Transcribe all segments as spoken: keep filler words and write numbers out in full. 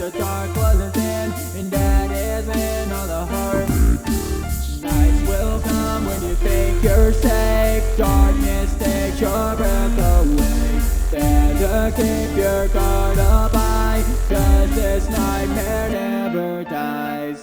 the dark closes in, and that is when all the heart. Nights will come when you think you're safe. Darkness takes your breath away. Better keep your guard up high, cause this nightmare never dies.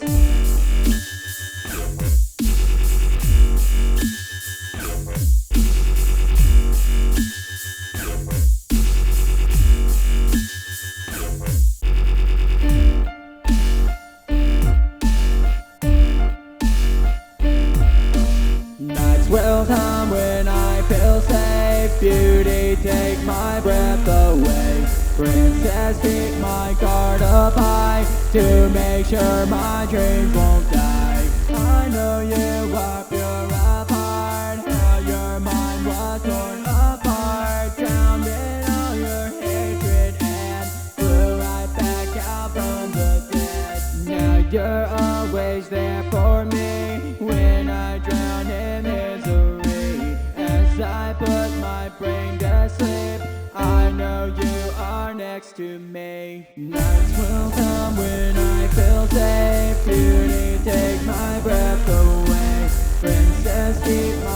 Nights will come when I feel safe. Beauty, take my breath away. Princess, keep my guard up high, to make sure my dreams won't die. I know you are pure of heart, how your mind was torn apart, drowned in all your hatred and flew right back out from the dead. Now you're always there for me when I drown in misery. As I put my brain to sleep, I know you are next to me. Nights will come when I feel safe. Beauty, take my breath away. Princess, keep my